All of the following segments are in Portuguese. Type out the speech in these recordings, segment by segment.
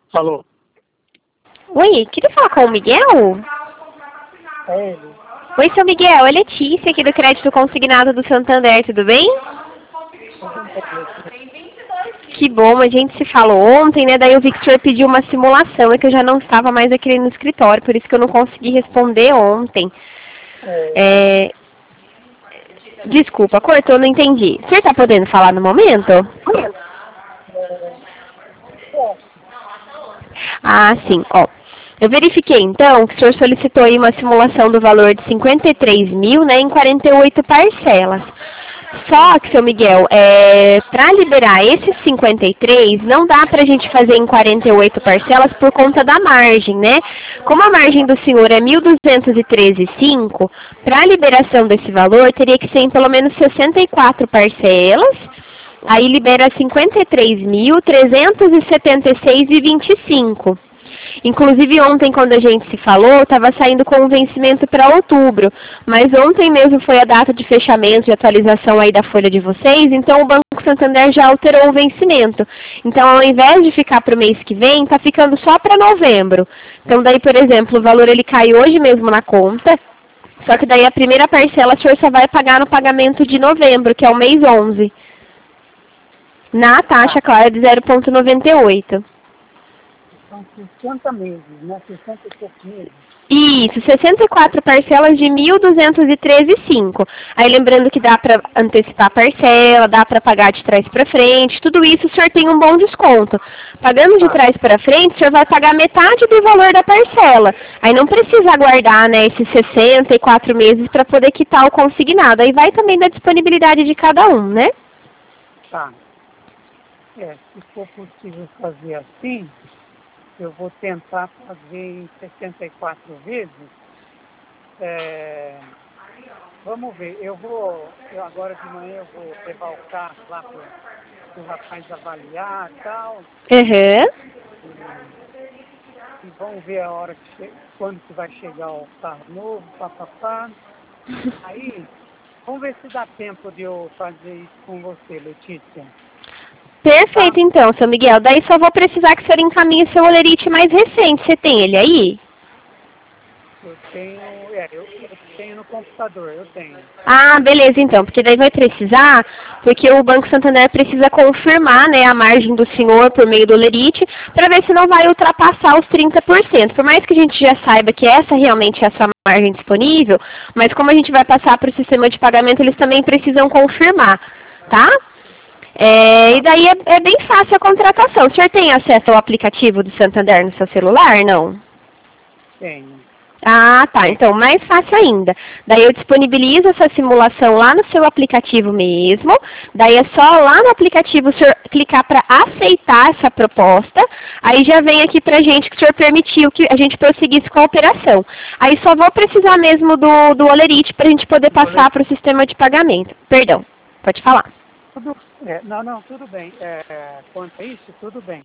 Alô? Oi, queria falar com o Miguel? É ele. Oi, seu Miguel, é Letícia aqui do Crédito Consignado do Santander, tudo bem? Tudo bem, Letícia. Que bom, a gente se falou ontem, né? Daí o Victor pediu uma simulação, é que eu já não estava mais aqui no escritório, por isso que eu não consegui responder ontem. É... Desculpa, cortou, não entendi. Você está podendo falar no momento? Ah, sim, ó. Eu verifiquei, então, que o senhor solicitou aí uma simulação do valor de 53 mil, né, em 48 parcelas. Só que, seu Miguel, para liberar esses 53, não dá para a gente fazer em 48 parcelas por conta da margem, né? Como a margem do senhor é 1.213,5, para a liberação desse valor, teria que ser em pelo menos 64 parcelas. Aí libera 53.376,25. Inclusive ontem, quando a gente se falou, estava saindo com um vencimento para outubro. Mas ontem mesmo foi a data de fechamento e atualização aí da folha de vocês, então o Banco Santander já alterou o vencimento. Então, ao invés de ficar para o mês que vem, está ficando só para novembro. Então, daí, por exemplo, o valor ele cai hoje mesmo na conta, só que daí a primeira parcela o senhor só vai pagar no pagamento de novembro, que é o mês 11. Na taxa, claro, de 0,98. São 60 meses, né? 60 e poucos meses. Isso, 64 parcelas de 1.213,5. Aí lembrando que dá para antecipar a parcela, dá para pagar de trás para frente, tudo isso o senhor tem um bom desconto. Pagando de trás para frente, o senhor vai pagar metade do valor da parcela. Aí não precisa aguardar, né, esses 64 meses para poder quitar o consignado. Aí vai também da disponibilidade de cada um, né? Tá. Se for possível fazer assim, eu vou tentar fazer em 64 vezes. Vamos ver, eu agora de manhã eu vou levar o carro lá para o rapaz avaliar e tal. Uhum. E vamos ver a hora quando que vai chegar o carro novo, papapá. Aí, vamos ver se dá tempo de eu fazer isso com você, Letícia. Perfeito, então, seu Miguel. Daí só vou precisar que o senhor encaminhe seu olerite mais recente. Você tem ele aí? Eu tenho, eu tenho no computador, eu tenho. Ah, beleza, então, porque daí vai precisar, porque o Banco Santander precisa confirmar, né, a margem do senhor por meio do olerite, para ver se não vai ultrapassar os 30%. Por mais que a gente já saiba que essa realmente é a sua margem disponível, mas como a gente vai passar para o sistema de pagamento, eles também precisam confirmar, tá? E daí é bem fácil a contratação. O senhor tem acesso ao aplicativo do Santander no seu celular, não? Tenho. Ah, tá. Então, mais fácil ainda. Daí eu disponibilizo essa simulação lá no seu aplicativo mesmo. Daí é só lá no aplicativo o senhor clicar para aceitar essa proposta. Aí já vem aqui pra gente que o senhor permitiu que a gente prosseguisse com a operação. Aí só vou precisar mesmo do olerite para a gente poder passar para o sistema de pagamento. Perdão, pode falar. Tudo bem. Quanto a isso, tudo bem.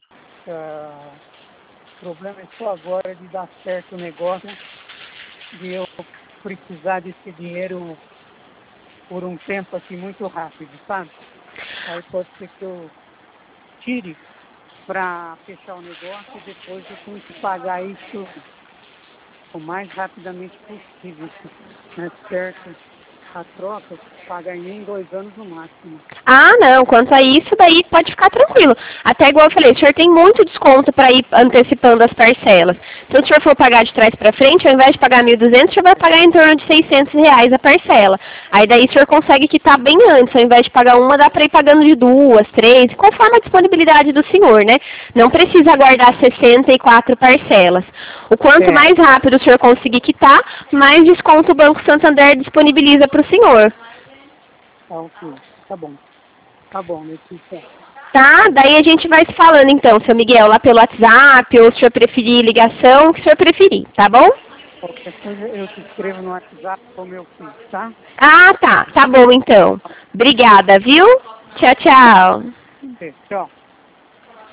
O problema é só agora de dar certo o negócio, de eu precisar desse dinheiro por um tempo assim muito rápido, sabe? Aí pode ser que eu tire para fechar o negócio e depois eu tenho que pagar isso o mais rapidamente possível, né? Certo? A troca paga em 2 anos no máximo. Ah, não. Quanto a isso, daí pode ficar tranquilo. Até igual eu falei, o senhor tem muito desconto para ir antecipando as parcelas. Se o senhor for pagar de trás para frente, ao invés de pagar 1.200, o senhor vai pagar em torno de R$600 a parcela. Aí daí o senhor consegue quitar bem antes. Ao invés de pagar uma, dá para ir pagando de 2, 3, conforme a disponibilidade do senhor, né? Não precisa aguardar 64 parcelas. O quanto mais rápido o senhor conseguir quitar, mais desconto o Banco Santander disponibiliza para o senhor. Ok, tá bom. Tá bom, Letícia. Tá, daí a gente vai se falando então, seu Miguel, lá pelo WhatsApp, ou se o senhor preferir ligação, o que o senhor preferir, tá bom? Qualquer coisa eu te escrevo no WhatsApp com o meu filho, tá? Ah, tá, tá bom então. Obrigada, viu? Tchau, tchau. Tchau.